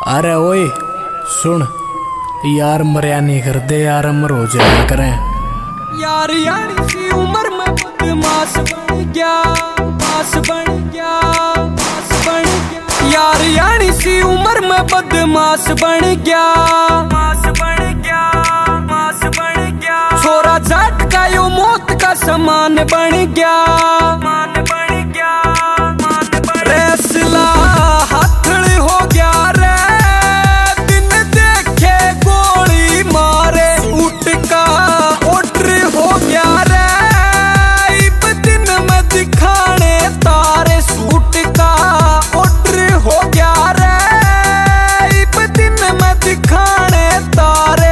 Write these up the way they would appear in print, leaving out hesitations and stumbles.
अरे ओए सुन यार, मरिया नहीं कर दे यार, अमर हो जाया करें यार। यानी सी उम्र में बदमाश बन गया, पास बन गया, पास बन गया। यार यानी सी उम्र में बदमाश बन गया, पास बन गया, पास बन गया। छोरा जाट का यो मौत का समान बन गया, मान बन गया, मान बन। रेसला हाथड़ हो गया रे, दिन देखे गोली मारे। उठ का ऑर्डर हो गया रे, इब दिन में दिखाने तारे। सूट का ऑर्डर हो गया रे, इब दिन में दिखाने तारे।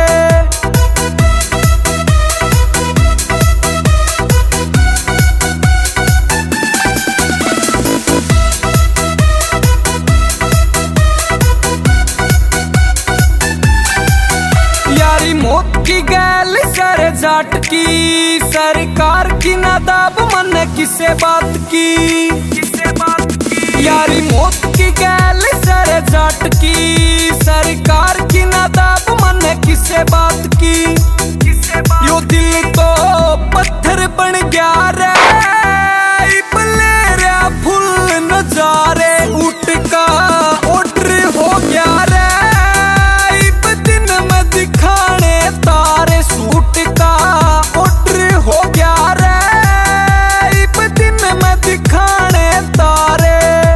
मौत की गैल सर जाट की, सरकार की नादाब मन किसे बात की, किसे बात की। यारी मौत की गैल सर जाट की, सरकार की नादाब मन किसे बात की, किसे बात। यो दिल तो पत्थर बन गया रे, इबले रे फुल नजारे। उठ का ऑर्डर हो गया रे, इब दिन में दिखाने तारे। सूट का ऑर्डर हो गया रे, इब दिन में दिखाने तारे।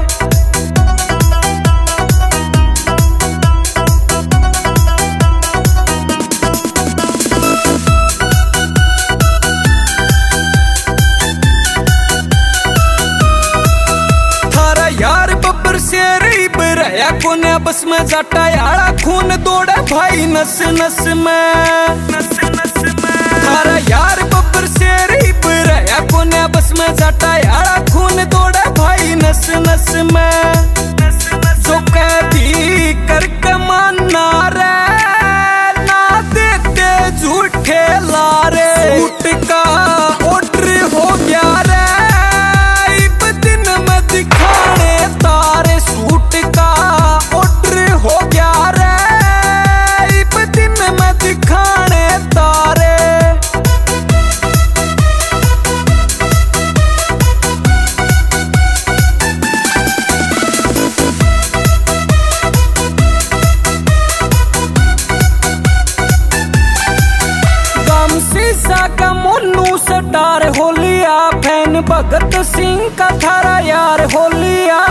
थारा यार बब्बर शेर इब रहा कोने बस में जाटा यारा। खून दौड़े भाई नस नस में, नस नस में। थारा यार बब्बर शेर इब रहा कोने बस में जाटा यारा। खून दौड़े भाई नस नस में, नस नस। जो कभी करके मानना रे, ना देते झूठे लारे। सूट का ऑर्डर हो गया रे, इब दिन में दिखाने तारे। सूट का ऑर्डर हो गया रे, इब दिन में दिखाने तारे। गम शीशा का मुन्नू सटार होलिया, फैन भगत सिंह का थारा यार होलिया।